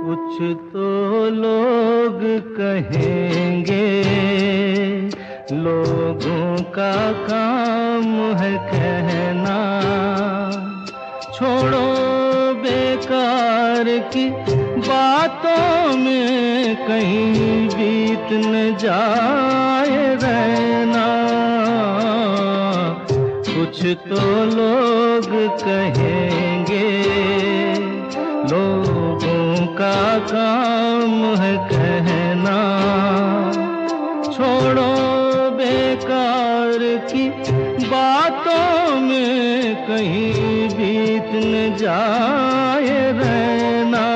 कुछ तो लोग कहेंगे, लोगों का काम है कहना। छोड़ो बेकार की बातों में कहीं बीत न जाए रहना। कुछ तो लोग कहेंगे, लोगों का काम है कहना। छोड़ो बेकार की बातों में कहीं बीत न जाए रहना।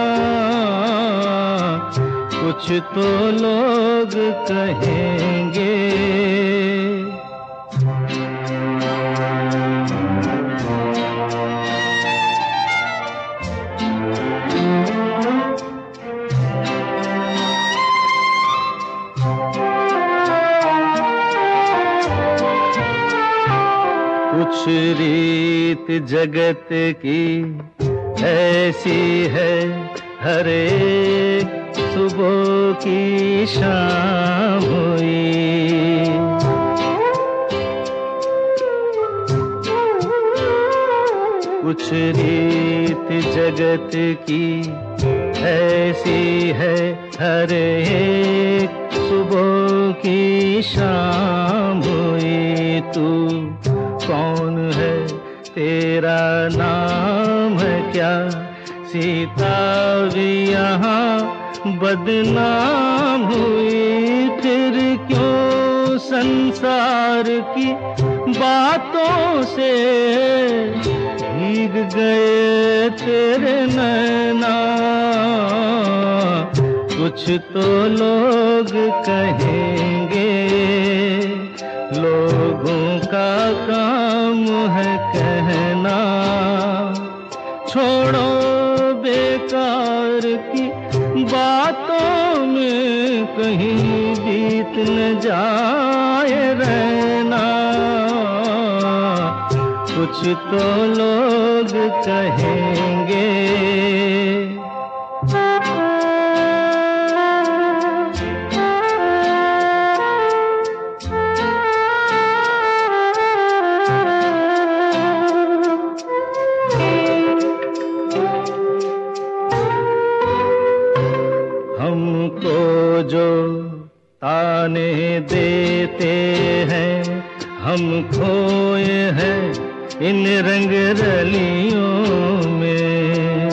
कुछ तो लोग कहेंगे। कुछ रीत जगत की ऐसी है, हर एक सुबह की शाम हुई। कुछ रीत जगत की ऐसी है, हर एक सुबह की शाम हुई। तू कौन है, तेरा नाम है क्या? सीता भी यहाँ बदनाम हुई। फिर क्यों संसार की बातों से भीग गए तेरे नैना। कुछ तो लोग कहेंगे, लोगों का काम है कहना। छोड़ो बेकार की बातों में कहीं बीत न जाए रहना। कुछ तो लोग कहेंगे। हमको जो ताने देते हैं, हम खोए हैं इन रंग रलियों में।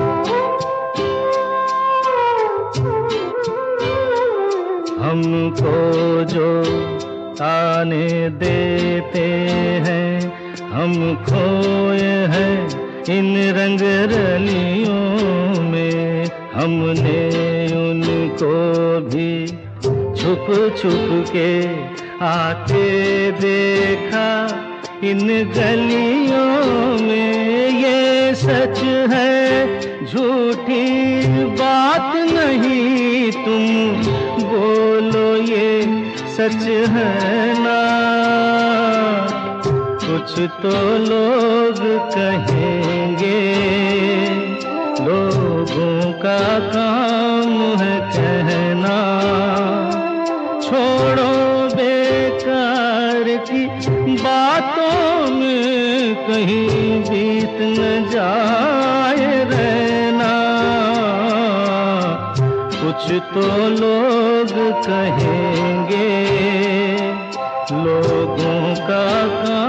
हमको जो ताने देते हैं, हम खोए हैं इन रंग रलियों में। हमने उनको भी छुप छुप के आते देखा इन गलियों में। ये सच है, झूठी बात नहीं, तुम बोलो ये सच है ना? कुछ तो लोग कहेंगे, लोगों का काम है कहना। छोड़ो बेकार की बातों में कहीं बीत न जाए रहना। कुछ तो लोग कहेंगे, लोगों का काम